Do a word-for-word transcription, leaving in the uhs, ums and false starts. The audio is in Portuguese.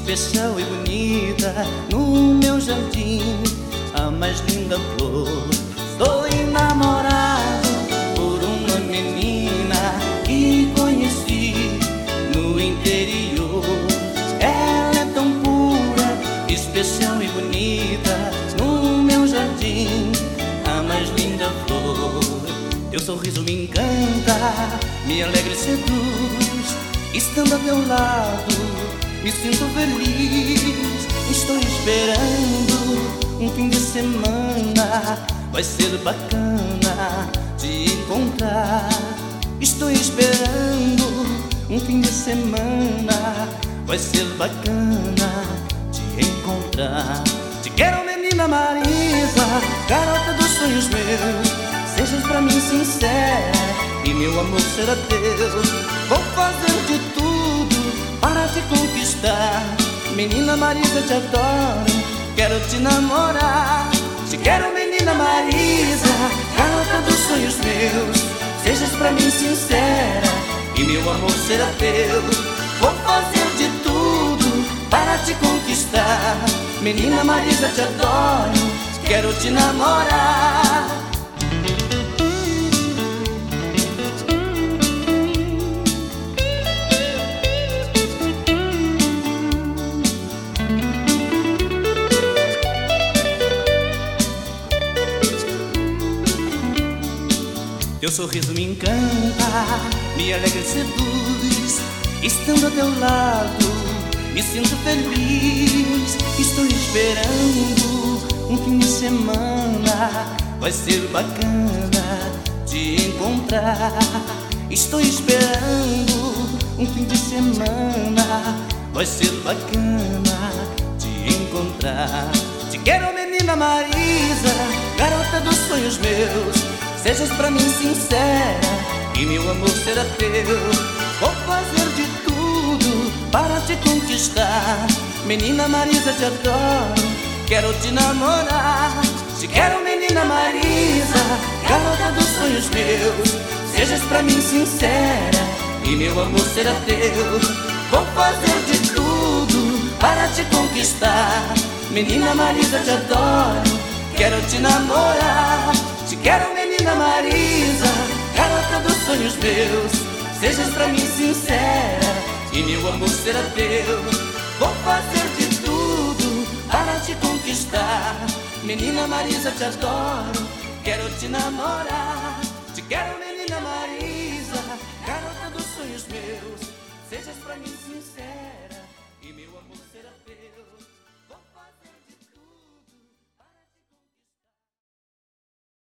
especial e bonita no meu jardim, a mais linda flor. Estou enamorado por uma menina que conheci no interior. Ela é tão pura, especial e bonita no meu jardim, a mais linda flor. Teu sorriso me encanta, me alegra e seduz. Estando a teu lado, me sinto feliz. Estou esperando um fim de semana, vai ser bacana te encontrar. Estou esperando um fim de semana, vai ser bacana te encontrar. Te quero, menina Marisa, garota dos sonhos meus. Sejas pra mim sincera e meu amor será teu. Vou fazer de tudo para te conquistar. Menina Marisa, te adoro, quero te namorar. Te quero, menina Marisa, garota dos sonhos meus. Sejas pra mim sincera e meu amor será teu. Vou fazer de tudo para te conquistar. Menina Marisa, te adoro, quero te namorar. Teu sorriso me encanta, me alegra e seduz. Estando a teu lado, me sinto feliz. Estou esperando um fim de semana, vai ser bacana te encontrar. Estou esperando um fim de semana, vai ser bacana te encontrar. Te quero, menina Marisa, garota dos sonhos meus. Sejas pra mim sincera e meu amor será teu. Vou fazer de tudo para te conquistar. Menina Marisa, te adoro, quero te namorar. Te quero, menina Marisa, garota dos sonhos meus. Sejas pra mim sincera e meu amor será teu. Vou fazer de tudo para te conquistar. Menina Marisa, te adoro, quero te namorar. Te quero, menina Marisa, garota dos sonhos meus. Sejas pra mim sincera e meu amor será teu. Vou fazer de tudo para te conquistar. Menina Marisa, te adoro, quero te namorar. Te quero, menina Marisa.